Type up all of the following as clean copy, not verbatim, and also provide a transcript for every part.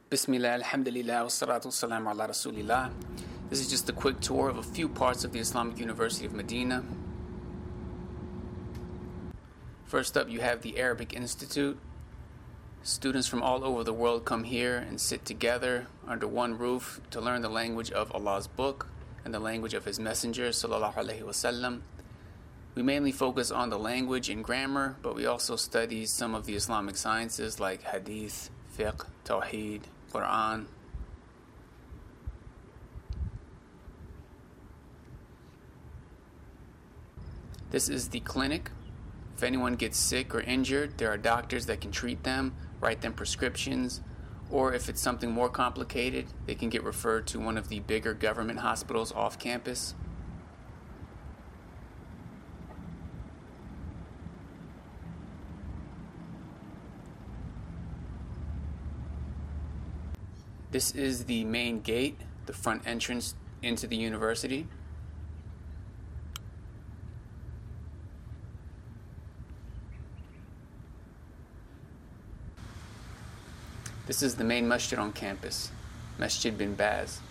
Bismillah, alhamdulillah, wassalatu wassalamu ala rasulillah. This is just a quick tour of a few parts of the Islamic University of Medina. First up, you have the Arabic Institute. Students from all over the world come here and sit together under one roof to learn the language of Allah's book and the language of His Messenger, sallallahu alaihi wasallam. We mainly focus on the language and grammar, but we also study some of the Islamic sciences like hadith, fiqh, tawheed, Quran. This is the clinic. If anyone gets sick or injured, there are doctors that can treat them, write them prescriptions, or if it's something more complicated, they can get referred to one of the bigger government hospitals off campus. This is the main gate, the front entrance into the university. This is the main masjid on campus, Masjid bin Baz.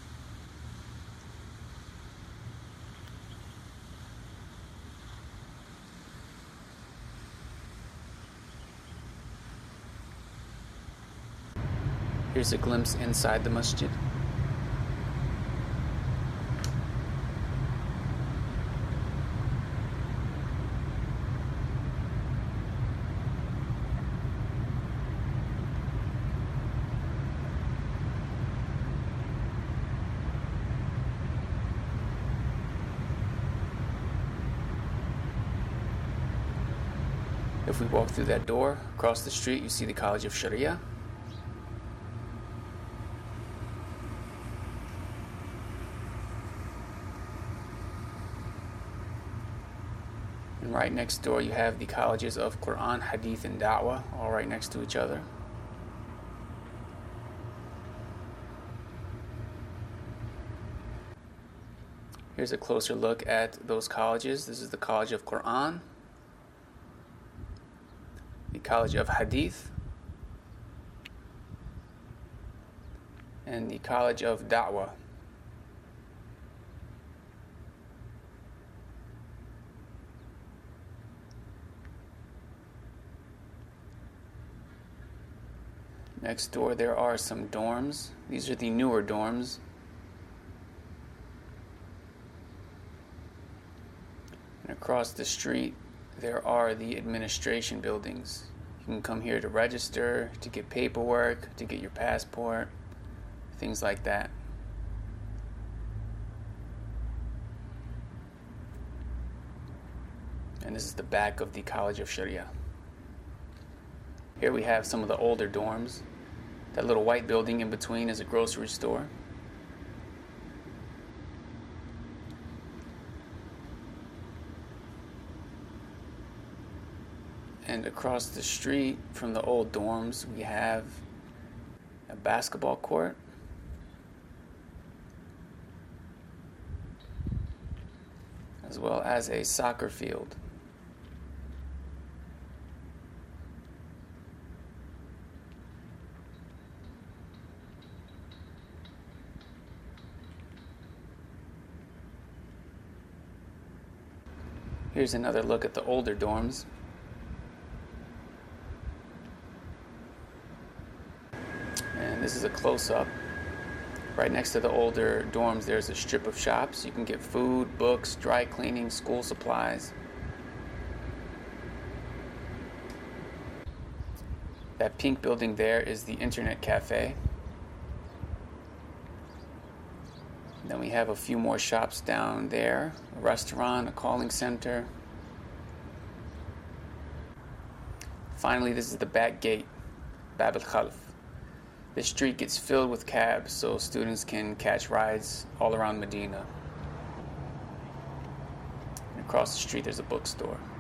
Here's a glimpse inside the masjid. If we walk through that door, across the street, you see the College of Sharia. And right next door, you have the colleges of Quran, Hadith, and Da'wah, all right next to each other. Here's a closer look at those colleges. This is the College of Quran, the College of Hadith, and the College of Da'wah. Next door there are some dorms. These are the newer dorms. And across the street there are the administration buildings. You can come here to register, to get paperwork, to get your passport, things like that. And this is the back of the College of Sharia. Here we have some of the older dorms. That little white building in between is a grocery store. And across the street from the old dorms, we have a basketball court. As well as a soccer field. Here's another look at the older dorms. And this is a close-up. Right next to the older dorms, there's a strip of shops. You can get food, books, dry cleaning, school supplies. That pink building there is the internet cafe. Then we have a few more shops down there, a restaurant, a calling center. Finally, this is the back gate, Bab al-Khalf. This street gets filled with cabs so students can catch rides all around Medina. And across the street there's a bookstore.